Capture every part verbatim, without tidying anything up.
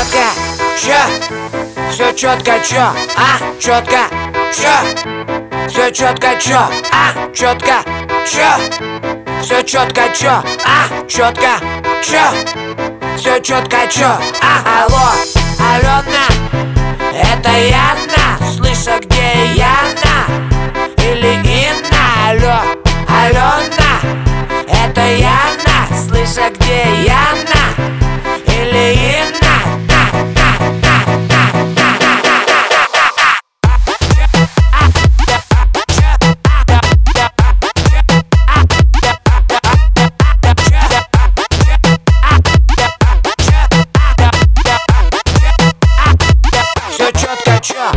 четко, чё? Все четко, чё? А, четко, чё? Все четко, чё? А, четко, чё? Все четко, чё? А, четко, чё? Все четко, чё? А, алло, Алена, это Яна? Слышь, а где Яна? Или Инна? Алло, Алена, это Яна? Слышь, а где Яна? Или Инна? Все четко, чё?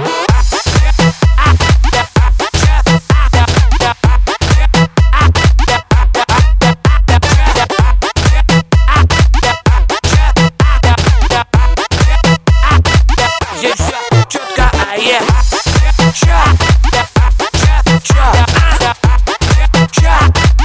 Здесь все четко, а е чё? Чё? Чё? Чё?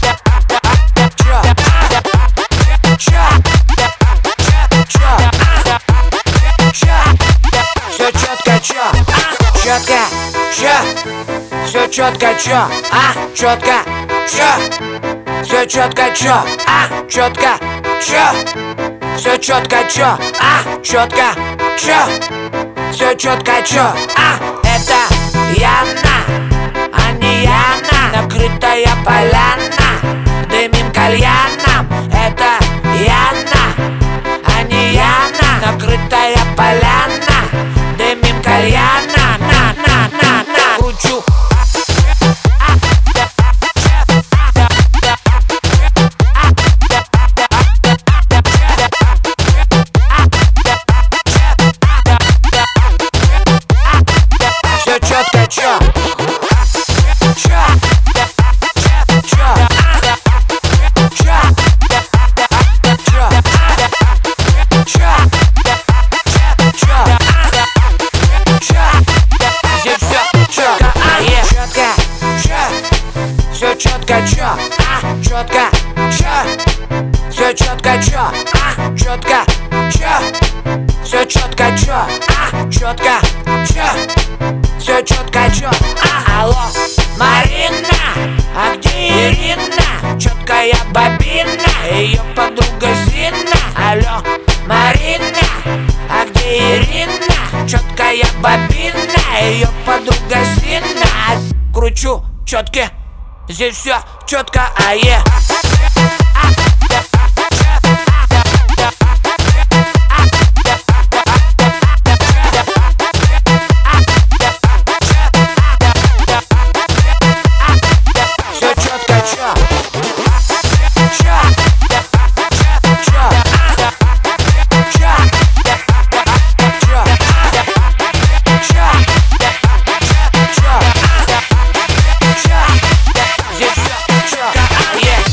Все четко, чё? Четко, чё? Все четко, чё? А, четко, чё? Все четко, чё? А, четко, чё? Все четко, чё? А, четко, чё? Все четко, чё? А, это Яна, а не Яна. Накрытая поляна, дымим кальяном. Это Яна, а не Яна. Накрытая поляна, дымим кальяна. На, на, на, на, кручу. Все четко, чё? Чё? Чё? Чё? Чё? Чё? Чё? Чё? Здесь все четко, а е четко, чё? Все четко, чё? А, четко, чё? Все четко, чё? А, четко, чё? Все четко, чё? А, четко, чё? Все четко, чё? А, алло, Марина, а где Ирина? Четкая бобина, ее подруга Зина. Алло, Марина, а где Ирина? Четкая бобина, ее подруга Зина. Кручу четки, здесь все четко, а е